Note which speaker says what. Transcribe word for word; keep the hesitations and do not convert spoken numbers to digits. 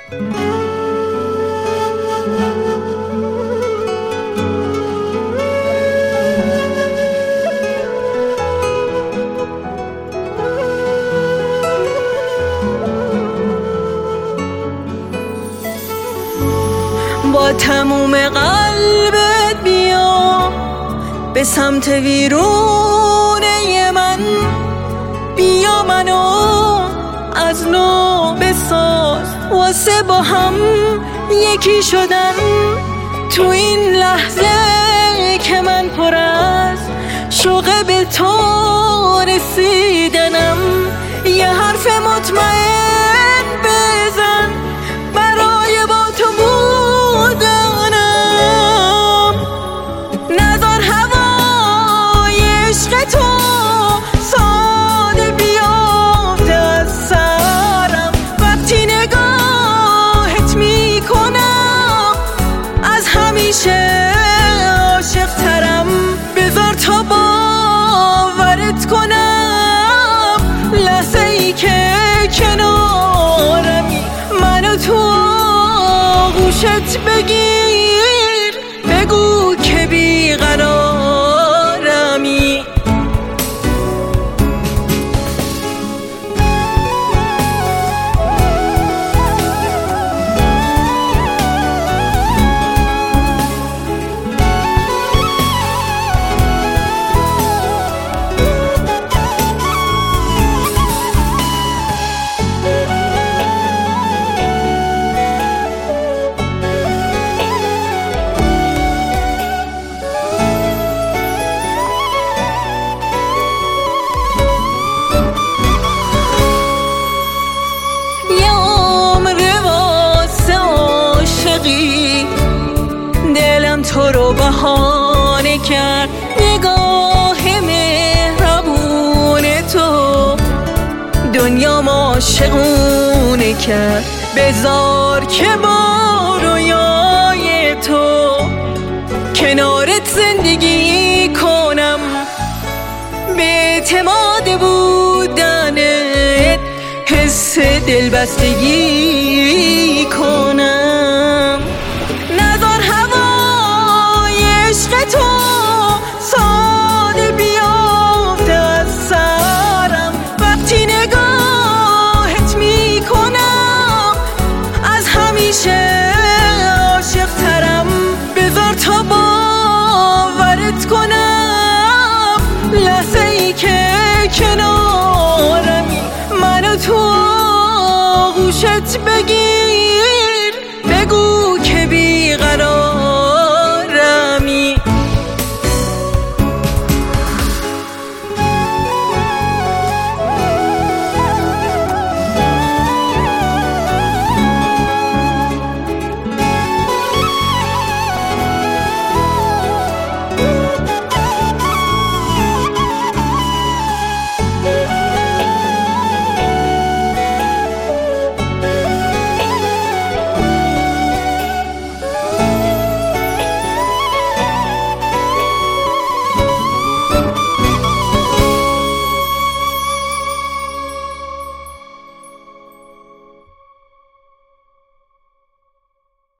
Speaker 1: با تموم قلبت بیا به سمت ویرونه من، بیا منو از نو بساز واسه با هم یکی شدن. تو این لحظه که من پر از شوق به تو رسیدنم، یه حرف مطمئن بزن برای با تو بودنم. نذار هوای عشق تو ساده بیافته از سرم، وقتی نگاهت میکنم از همیشه عاشق ترم. بذار تا باورت کنم لحظه ای که کنارمی، منو تو آغوشت بگیر، بگو که بیقرارمی. دلم تو رو بهانه کرد، نگاه مهربون تو دنیا ما عاشقونه کرد. بذار که با رویای تو کنارت زندگی کنم، به اعتماد بودنت حس دلبستگی کنم. نذار هوای عشق تو ساده بیافته از سرم، وقتی نگاهت میکنم از همیشه عاشق ترم. بذار تا باورت کنم لحظه ای که کنارمی، منو تو آغوشت بگیر،